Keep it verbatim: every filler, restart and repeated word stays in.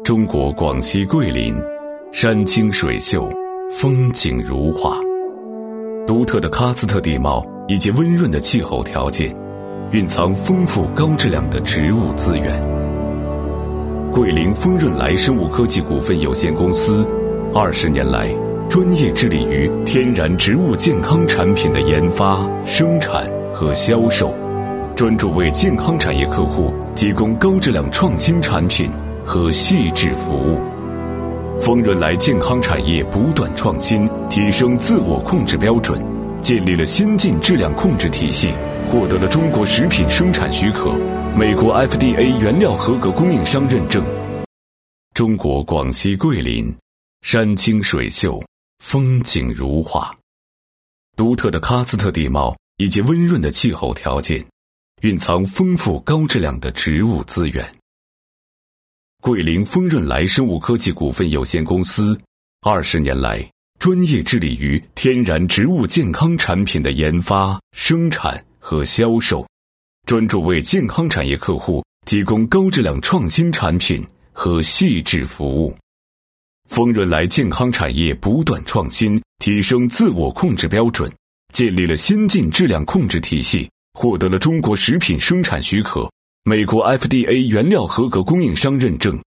中国广西桂林，山清水秀，风景如画。独特的喀斯特地貌以及温润的气候条件，蕴藏丰富高质量的植物资源。桂林丰润来生物科技股份有限公司二十年来专业致力于天然植物健康产品的研发、生产和销售，专注为健康产业客户提供高质量创新产品和细致服务。丰润来健康产业不断创新，提升自我控制标准，建立了先进质量控制体系，获得了中国食品生产许可、美国 F D A 原料合格供应商认证。中国广西桂林，山清水秀，风景如画。独特的喀斯特地貌以及温润的气候条件，蕴藏丰富高质量的植物资源。桂林丰润来生物科技股份有限公司二十年来专业致力于天然植物健康产品的研发、生产和销售，专注为健康产业客户提供高质量创新产品和细致服务。丰润来健康产业不断创新，提升自我控制标准，建立了先进质量控制体系，获得了中国食品生产许可、美国 F D A 原料合格供应商认证。